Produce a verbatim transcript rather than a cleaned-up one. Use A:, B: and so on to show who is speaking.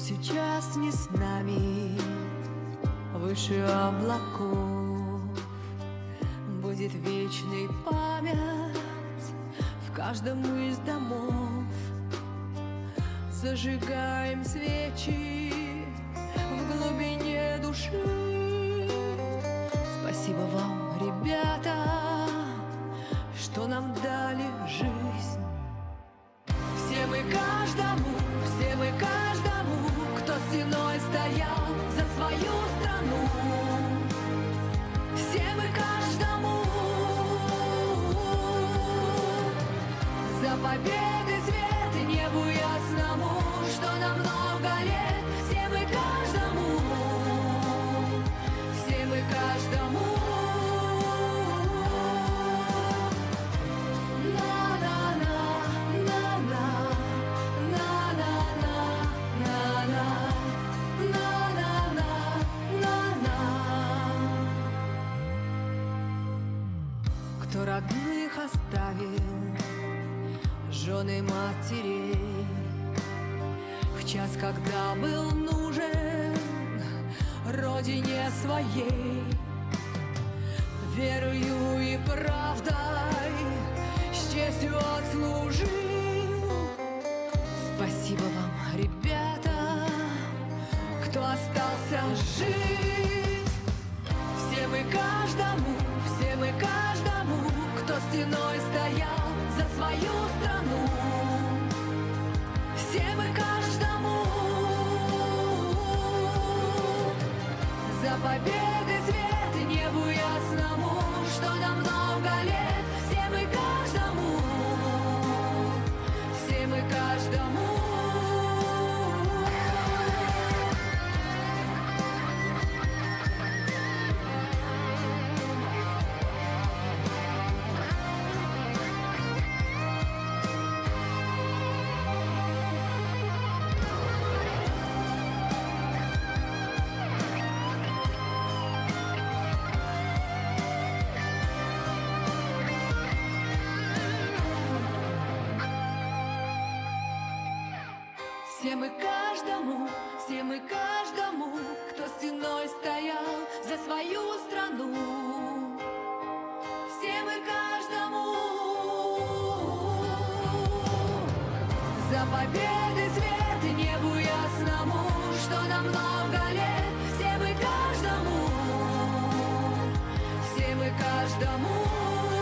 A: сейчас не с нами, выше облаков будет вечной память в каждом из домов. Зажигаем свечи в глубине души. Спасибо вам, ребята, что нам дали жизнь. Все мы каждому, все мы каждому, кто стеной стоял за свою страну. Все мы каждому за победы свет и небу ясному, что нам много лет. Все мы каждому, все мы каждому. Кто родных оставил, жены матерей, в час, когда был нужен родине своей, верою и правдой с честью отслужил. Спасибо вам, ребята, кто остался жить. Все мы каждому, все мы каждому, кто стеной стоял за свою страну. Все мы каждому за победы свет и небу ясному, что нам много лет. Все мы каждому, все мы каждому. Все мы каждому, все мы каждому, кто стеной стоял за свою страну. Все мы каждому за победы свет и небу ясному, что нам много лет. Все мы каждому, все мы каждому.